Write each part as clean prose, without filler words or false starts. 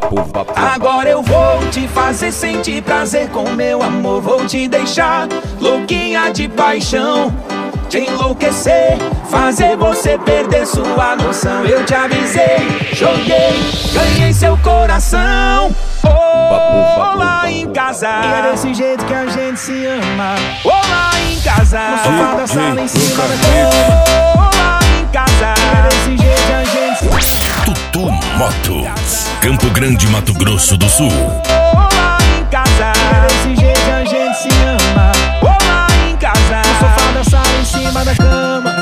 Agora eu vou te fazer sentir prazer com meu amor. Vou te deixar louquinha de paixão, te enlouquecer, fazer você perder sua noção. Eu te avisei, joguei, ganhei seu coração. Lá em casa, e é desse jeito que a gente se ama. Lá em casa, no sofá da sala, em cima da cama. Lá em casa, e é desse jeito que a gente se ama. Tutu Motos, Campo Grande, Mato Grosso do Sul. Lá em casa, e é desse jeito que a gente se ama. lá em casa, No sofá da sala, em cima da cama.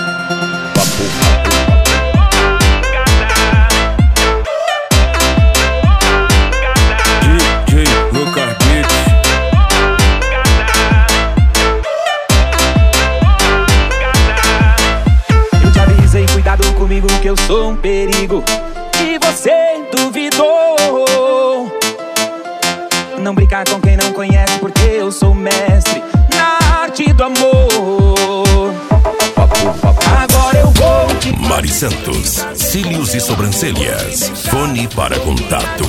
DJ Lucas Beats. eu te avisei, cuidado comigo que eu sou um perigo. E você duvidou. Não brincar com quem não conhece, porque eu sou mestre na arte do amor. Agora eu vou te... Mari Santos, cílios e sobrancelhas. Fone para contato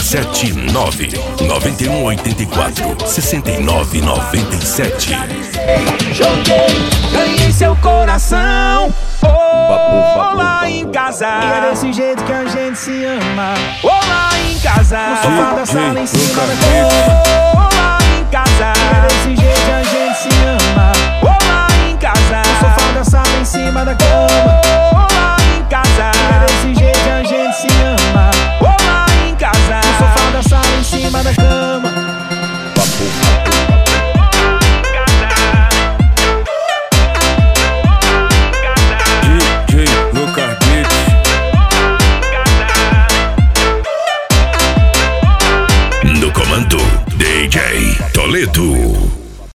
679-9184-6997. Joguei, ganhei seu coração. Lá em casa, E é desse jeito que a gente se ama. lá em casa, No sofá da sala, em cima da Lucas cama. lá em casa, E é desse jeito que a gente se ama. lá em casa, No sofá da sala, em cima da cama. lá em casa, E é desse jeito que a gente se ama. lá em casa, No sofá da sala, em cima da cama. DJ Lucas Beats. No comando, DJ Toledo.